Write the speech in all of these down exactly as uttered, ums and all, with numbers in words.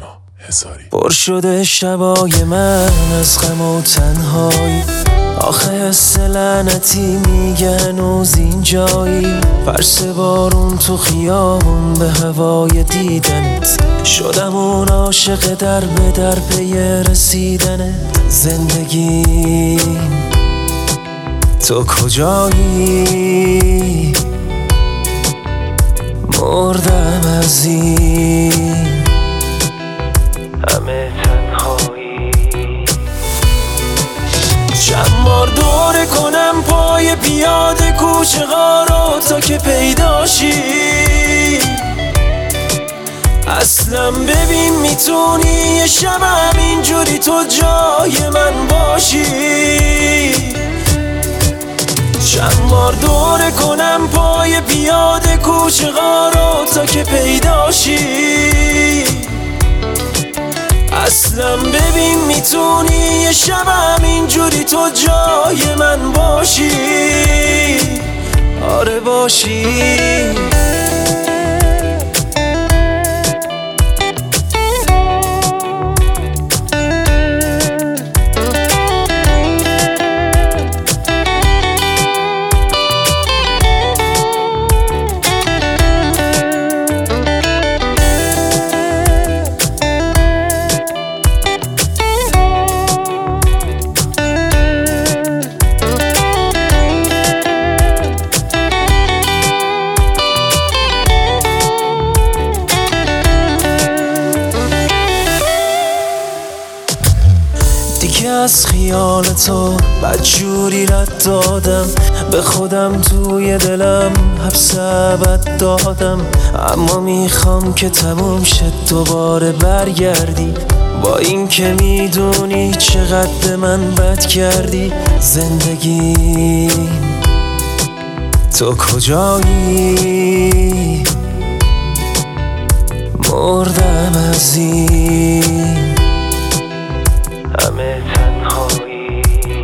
نیما هزاری. پر شده شبای من از غم و تنهایی، آخه حس لعنتی میگه هنوز اینجایی. فرس بارون تو خیابون به هوای دیدنت، شدم اون عاشق در به در پی رسیدنت. زندگی تو کجایی؟ مردم از این همه تنهایی. چند بار دوره کنم پای پیاده کوچه ها رو تا که پیداشی. اصلا ببین میتونی یه شب همینجوری تو جای من باشی. چند بار دوره کنم پای پیاده کوچه ها رو تا که پیداشی. اصلا ببین میتونی یه شب همینجوری تو جای من باشی. آره باشی. دیگه از خیال تو بدجوری رد دادم، به خودم توی دلم حبس ابد دادم. اما میخوام که تموم شد دوباره برگردی، با این که میدونی چقدر من بد کردی. زندگی تو کجایی؟ مردم از این همه تنهایی.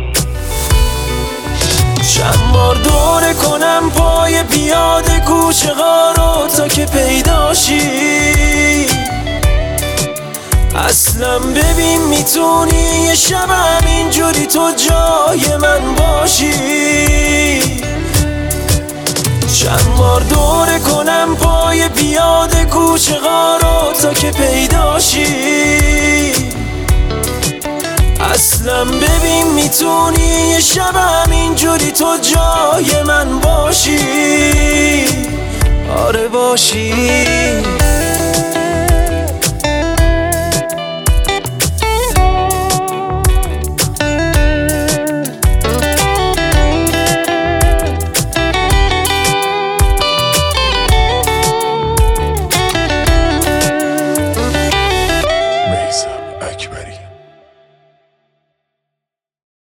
چند بار دوره کنم پای پیاده کوچه ها رو تا که پیداشی. اصلا ببین میتونی یه شب همینجوری تو جای من باشی. چند بار دوره کنم پای پیاده کوچه ها رو تا که پیداشی. اصلا ببین میتونی یه شب همینجوری تو جای من باشی. آره باشی.